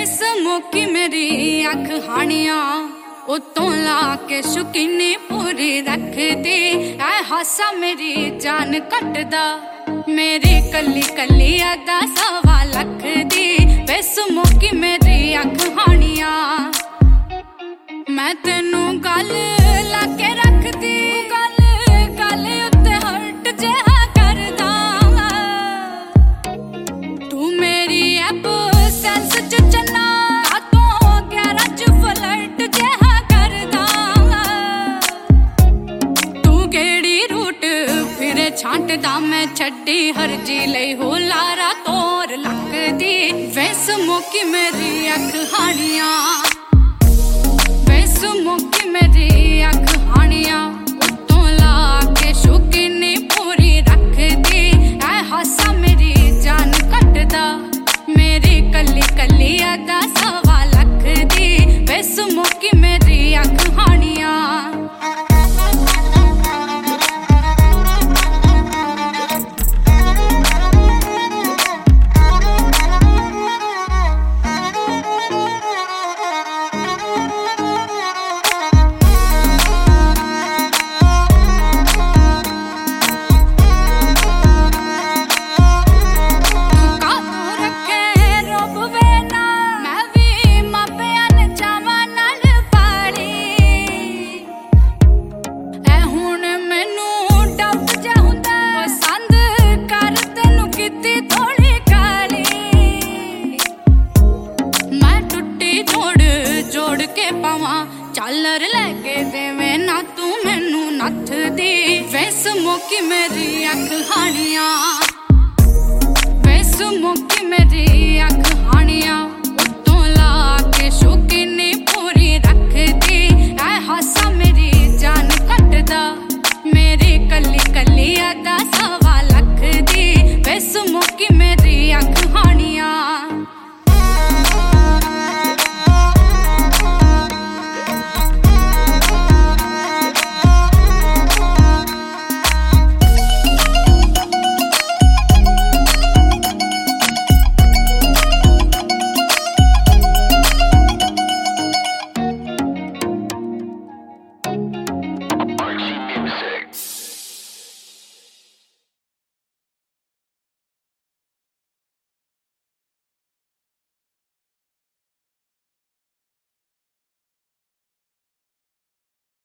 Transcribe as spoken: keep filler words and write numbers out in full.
समोकी मेरी अख हानिया उतों ला के शुकीनी पूरी रख दी। ऐ हासा मेरी जान कटदा मेरी कली कली अदा सवा लख दी। बेसमोकी मेरी अख हानिया मैं तेनू गल लाके रख दी। गल गल उत्ते हर्ट जेहा करदा तू मेरी ऐप सेंस च चन्ना तो गैरा च फ्लर्ट जेहा करदा। तू केड़ी रूट फिरे छांटदा मैं छड्डी हरजी लई हो लारा तोर लक दी। बेसमोकी मेरी अख हानिया बेसमोकी मेरी अख हानिया उतों ला के शुकीनी पूरी रख दी। ऐ हासा मेरी जान कटदा मेरी कली कली अदा सवा लख दी। बेसमोकी मेरी अख हानिया चालर लेके देवे ना तू मैनू नथ दी। बेसमोकी मेरी अख हानिया बेसमोकी मेरी अख